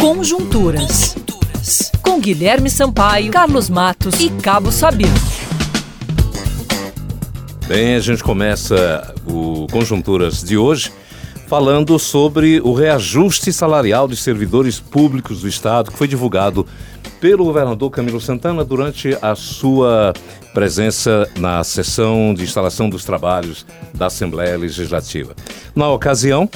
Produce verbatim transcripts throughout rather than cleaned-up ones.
Conjunturas. Com Guilherme Sampaio, Carlos Matos e Cabo Sabino. Bem, a gente começa o Conjunturas de hoje falando sobre o reajuste salarial de servidores públicos do Estado, que foi divulgado pelo governador Camilo Santana durante a sua presença na sessão de instalação dos trabalhos da Assembleia Legislativa. Na ocasião,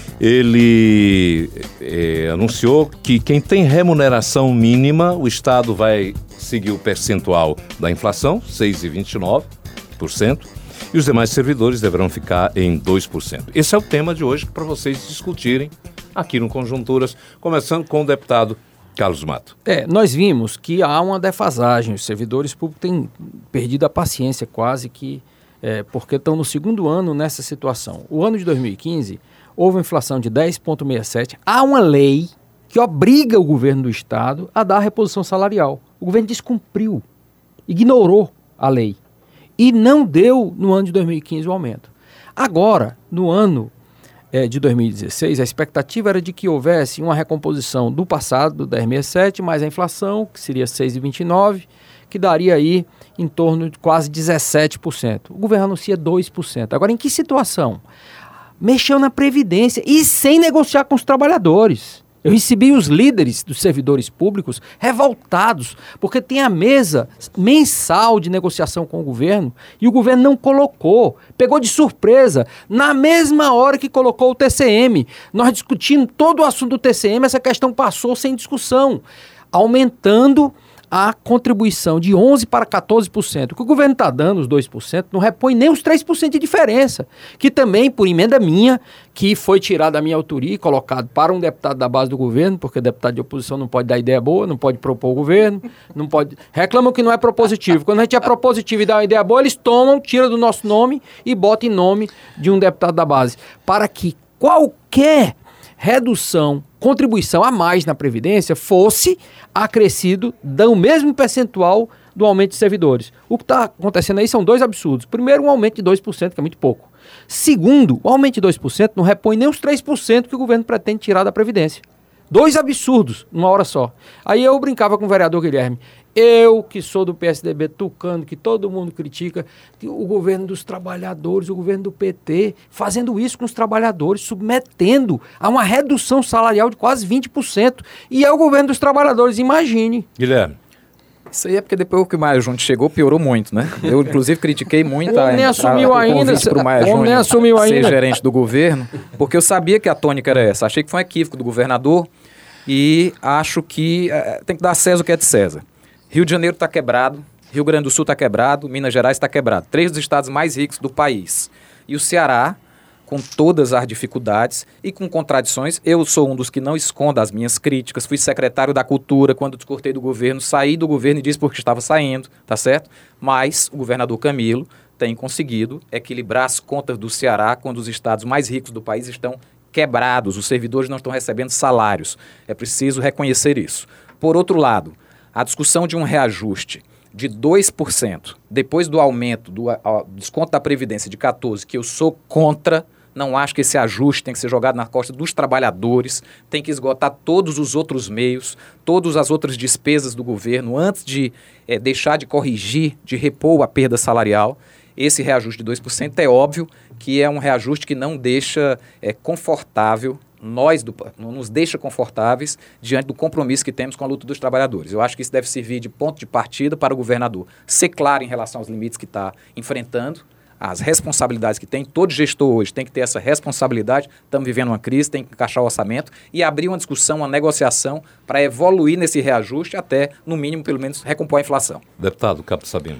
ele é, anunciou que quem tem remuneração mínima, o Estado vai seguir o percentual da inflação, seis vírgula vinte e nove por cento, e os demais servidores deverão ficar em dois por cento. Esse é o tema de hoje para vocês discutirem aqui no Conjunturas, começando com o deputado Carlos Mato. É, nós vimos que há uma defasagem, os servidores públicos têm perdido a paciência quase que, é, porque estão no segundo ano nessa situação. O ano de dois mil e quinze, houve uma inflação de dez vírgula sessenta e sete, há uma lei que obriga o governo do Estado a dar a reposição salarial. O governo descumpriu, ignorou a lei e não deu no ano de dois mil e quinze o aumento. Agora, no ano é, de dois mil e dezesseis, a expectativa era de que houvesse uma recomposição do passado, do dez vírgula sessenta e sete, mais a inflação, que seria seis vírgula vinte e nove, que daria aí em torno de quase dezessete por cento. O governo anuncia dois por cento. Agora, em que situação? Mexeu na Previdência e sem negociar com os trabalhadores. Eu recebi os líderes dos servidores públicos revoltados, porque tem a mesa mensal de negociação com o governo e o governo não colocou, pegou de surpresa, na mesma hora que colocou o T C M. Nós discutindo todo o assunto do T C M, essa questão passou sem discussão, aumentando a contribuição de onze por cento para quatorze por cento. O que o governo está dando, os dois por cento, não repõe nem os três por cento de diferença, que também, por emenda minha, que foi tirada da minha autoria e colocado para um deputado da base do governo, porque deputado de oposição não pode dar ideia boa, não pode propor o governo, não pode... reclamam que não é propositivo. Quando a gente é propositivo e dá uma ideia boa, eles tomam, tiram do nosso nome e botam em nome de um deputado da base, para que qualquer redução, contribuição a mais na Previdência fosse acrescido do mesmo percentual do aumento de servidores. O que está acontecendo aí são dois absurdos. Primeiro, um aumento de dois por cento, que é muito pouco. Segundo, o aumento de dois por cento não repõe nem os três por cento que o governo pretende tirar da Previdência. Dois absurdos, numa hora só. Aí eu brincava com o vereador Guilherme. Eu, que sou do P S D B tucano, que todo mundo critica, o governo dos trabalhadores, o governo do P T, fazendo isso com os trabalhadores, submetendo a uma redução salarial de quase vinte por cento. E é o governo dos trabalhadores, imagine. Guilherme. Isso aí é porque depois que o Maia Júnior chegou, piorou muito, né? Eu, inclusive, critiquei muito a, nem assumiu a, ainda, o Maia nem Júnior assumiu ser ainda. gerente do governo, porque eu sabia que a tônica era essa. Achei que foi um equívoco do governador e acho que é, tem que dar a César o que é de César. Rio de Janeiro está quebrado, Rio Grande do Sul está quebrado, Minas Gerais está quebrado. Três dos estados mais ricos do país. E o Ceará, com todas as dificuldades e com contradições, eu sou um dos que não escondo as minhas críticas, fui secretário da Cultura quando descortei do governo, saí do governo e disse porque estava saindo, tá certo? Mas o governador Camilo tem conseguido equilibrar as contas do Ceará quando os estados mais ricos do país estão quebrados, os servidores não estão recebendo salários. É preciso reconhecer isso. Por outro lado, a discussão de um reajuste de dois por cento, depois do aumento do a, a, desconto da Previdência de quatorze por cento, que eu sou contra, não acho que esse ajuste tem que ser jogado na costa dos trabalhadores, tem que esgotar todos os outros meios, todas as outras despesas do governo, antes de é, deixar de corrigir, de repor a perda salarial. Esse reajuste de dois por cento é óbvio que é um reajuste que não deixa é, confortável, nós do, não nos deixa confortáveis diante do compromisso que temos com a luta dos trabalhadores. Eu acho que isso deve servir de ponto de partida para o governador ser claro em relação aos limites que está enfrentando, as responsabilidades que tem. Todo gestor hoje tem que ter essa responsabilidade. Estamos vivendo uma crise, tem que encaixar o orçamento e abrir uma discussão, uma negociação para evoluir nesse reajuste até, no mínimo, pelo menos, recompor a inflação. Deputado Cabo Sabino.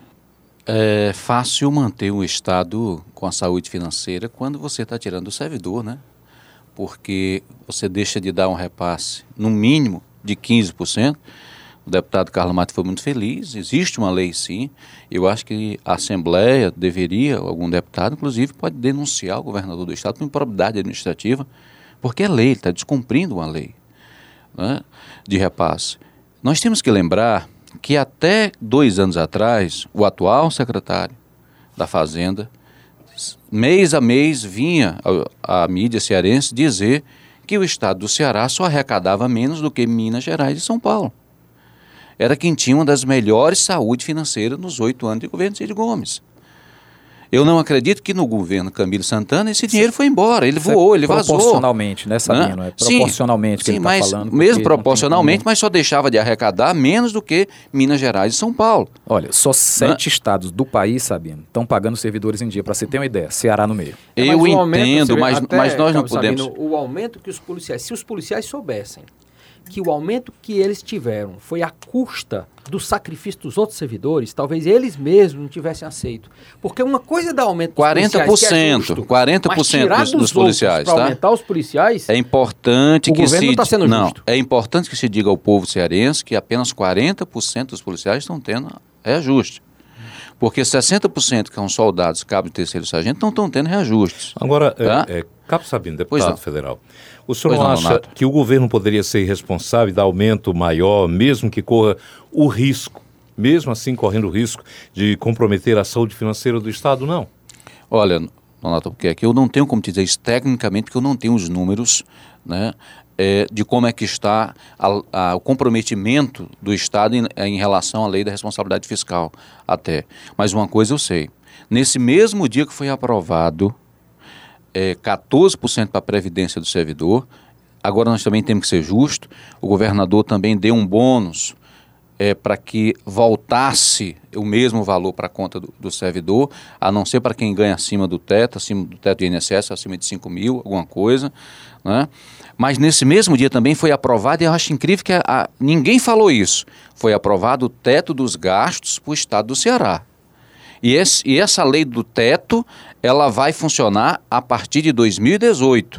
É fácil manter um Estado com a saúde financeira quando você está tirando o servidor, né? Porque você deixa de dar um repasse, no mínimo, de quinze por cento. O deputado Carlos Mato foi muito feliz, existe uma lei sim. Eu acho que a Assembleia deveria, algum deputado, inclusive, pode denunciar o governador do Estado por improbidade administrativa, porque é lei, ele está descumprindo uma lei, né, de repasse. Nós temos que lembrar que até dois anos atrás, o atual secretário da Fazenda, mês a mês, vinha a, a mídia cearense dizer que o estado do Ceará só arrecadava menos do que Minas Gerais e São Paulo. Era quem tinha uma das melhores saúde financeira nos oito anos de governo de Cid Gomes. Eu não acredito que no governo Camilo Santana esse dinheiro foi embora, ele voou, ele vazou. Proporcionalmente, né, Sabino? É proporcionalmente sim, que sim, ele mas está falando. mesmo proporcionalmente, mas só deixava de arrecadar menos do que Minas Gerais e São Paulo. Olha, só sete né? estados do país, Sabino, estão pagando servidores em dia, para você ter uma ideia, Ceará no meio. É, eu entendo, mas, até, mas nós não podemos... Sabino, o aumento que os policiais, se os policiais soubessem que o aumento que eles tiveram foi à custa do sacrifício dos outros servidores, talvez eles mesmos não tivessem aceito. Porque uma coisa é dar aumento dos quarenta por cento, policiais, que é justo, quarenta por cento mas dos, dos policiais, para tá? aumentar os policiais, é importante o que governo se não está sendo não, justo. É importante que se diga ao povo cearense que apenas quarenta por cento dos policiais estão tendo reajuste. Porque sessenta por cento que são soldados, cabos de terceiro sargento, não estão tendo reajustes. Agora, tá? é, é, Cabo Sabino, deputado federal, o senhor pois não não, acha Donato. que o governo poderia ser irresponsável e dar aumento maior, mesmo que corra o risco, mesmo assim correndo o risco de comprometer a saúde financeira do Estado? Não. Olha, Donato, porque é que eu não tenho como te dizer isso tecnicamente, porque eu não tenho os números, né, é, de como é que está a, a, o comprometimento do Estado em, em relação à lei da responsabilidade fiscal até. Mas uma coisa eu sei, nesse mesmo dia que foi aprovado é, quatorze por cento para a Previdência do servidor, agora nós também temos que ser justos, o governador também deu um bônus é, para que voltasse o mesmo valor para a conta do, do servidor, a não ser para quem ganha acima do teto, acima do teto do I N S S, acima de cinco mil, alguma coisa, né? Mas nesse mesmo dia também foi aprovado, e eu acho incrível que a, a, ninguém falou isso, foi aprovado o teto dos gastos para o estado do Ceará. E, esse, e essa lei do teto, ela vai funcionar a partir de dois mil e dezoito.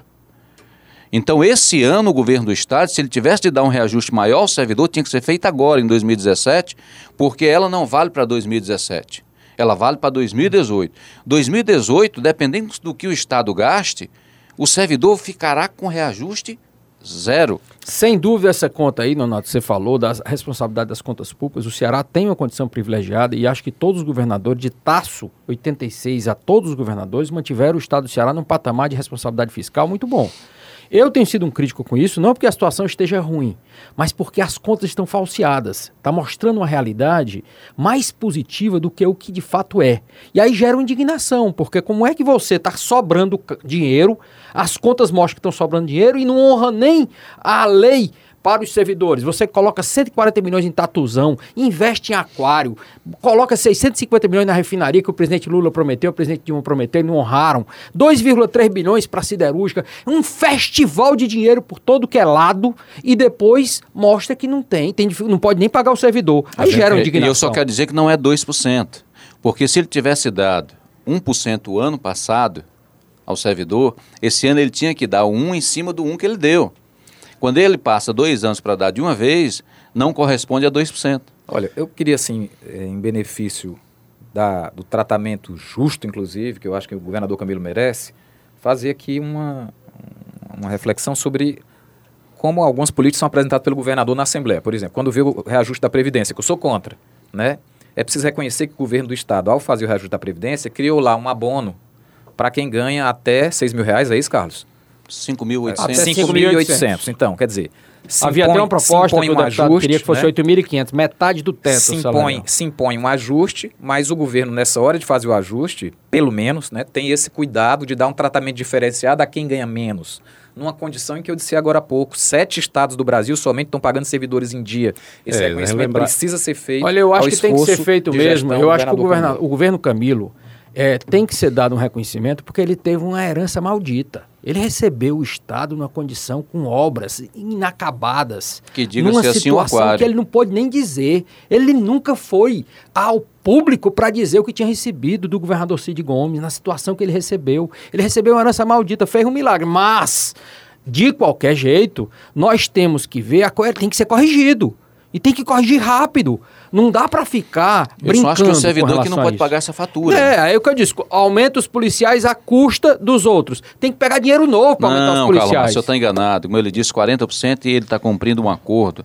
Então, esse ano, o governo do estado, se ele tivesse de dar um reajuste maior ao servidor, tinha que ser feito agora, em dois mil e dezessete, porque ela não vale para dois mil e dezessete. Ela vale para dois mil e dezoito. dois mil e dezoito, dependendo do que o estado gaste, o servidor ficará com reajuste zero. Sem dúvida, essa conta aí, Nonato, você falou da responsabilidade das contas públicas. O Ceará tem uma condição privilegiada e acho que todos os governadores, de Tasso oitenta e seis a todos os governadores, mantiveram o estado do Ceará num patamar de responsabilidade fiscal muito bom. Eu tenho sido um crítico com isso, não porque a situação esteja ruim, mas porque as contas estão falseadas. Está mostrando uma realidade mais positiva do que o que de fato é. E aí gera uma indignação, porque como é que você está sobrando dinheiro, as contas mostram que estão sobrando dinheiro e não honra nem a lei para os servidores. Você coloca cento e quarenta milhões em Tatuzão, investe em aquário, coloca seiscentos e cinquenta milhões na refinaria que o presidente Lula prometeu, o presidente Dilma prometeu e não honraram, dois vírgula três bilhões para a siderúrgica, um festival de dinheiro por todo que é lado e depois mostra que não tem, tem não pode nem pagar o servidor. Aí gera uma indignação. E eu só quero dizer que não é dois por cento, porque se ele tivesse dado um por cento o ano passado ao servidor, esse ano ele tinha que dar um em cima do um que ele deu. Quando ele passa dois anos para dar de uma vez, não corresponde a dois por cento. Olha, eu queria, assim, em benefício da, do tratamento justo, inclusive, que eu acho que o governador Camilo merece, fazer aqui uma, uma reflexão sobre como alguns políticos são apresentados pelo governador na Assembleia. Por exemplo, quando vê o reajuste da Previdência, que eu sou contra, né? É preciso reconhecer que o governo do Estado, ao fazer o reajuste da Previdência, criou lá um abono para quem ganha até seis mil reais, é isso, Carlos? cinco mil e oitocentos. cinco mil e oitocentos. Então, quer dizer, havia até uma proposta que o um deputado ajuste, queria que fosse né? oito mil e quinhentos, metade do teto se impõe, salarial. se impõe um ajuste, mas o governo, nessa hora de fazer o ajuste, pelo menos, né, tem esse cuidado de dar um tratamento diferenciado a quem ganha menos. Numa condição em que eu disse agora há pouco, sete estados do Brasil somente estão pagando servidores em dia. Esse É, reconhecimento lembrar... precisa ser feito. Olha, eu acho ao que tem que ser esforço feito de mesmo. gestão Eu do acho que o, governador governa... o governo Camilo é, tem que ser dado um reconhecimento porque ele teve uma herança maldita. Ele recebeu o Estado numa condição com obras inacabadas. Que diga-se numa assim, um situação aquário. que ele não pôde nem dizer. Ele nunca foi ao público para dizer o que tinha recebido do governador Cid Gomes, na situação que ele recebeu. Ele recebeu uma herança maldita, fez um milagre. Mas, de qualquer jeito, nós temos que ver, a coisa tem que ser corrigido. E tem que corrigir rápido. Não dá para ficar Eu brincando. só acho que o servidor que não pode isso. pagar essa fatura. É, aí é o que eu disse, aumenta os policiais à custa dos outros. Tem que pegar dinheiro novo para aumentar os Não, policiais. calma, o senhor está enganado. Como ele disse, quarenta por cento e ele está cumprindo um acordo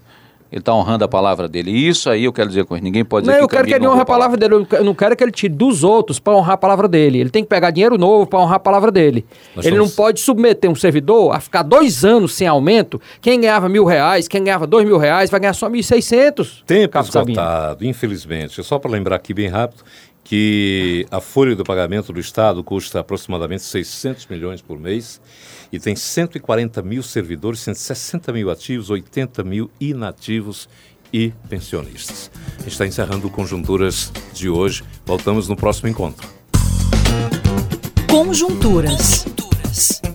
Ele está honrando a palavra dele. E isso aí eu quero dizer com ele. Ninguém pode dizer Não, que eu quero que ele honre a palavra dele. Eu não quero que ele tire dos outros para honrar a palavra dele. Ele tem que pegar dinheiro novo para honrar a palavra dele. Nós ele somos... não pode submeter um servidor a ficar dois anos sem aumento. Quem ganhava mil reais, quem ganhava dois mil reais, vai ganhar só mil e seiscentos. Tempo esgotado, infelizmente. Só para lembrar aqui bem rápido que a folha do pagamento do Estado custa aproximadamente seiscentos milhões por mês e tem cento e quarenta mil servidores, cento e sessenta mil ativos, oitenta mil inativos e pensionistas. A gente está encerrando o Conjunturas de hoje. Voltamos no próximo encontro. Conjunturas. Conjunturas.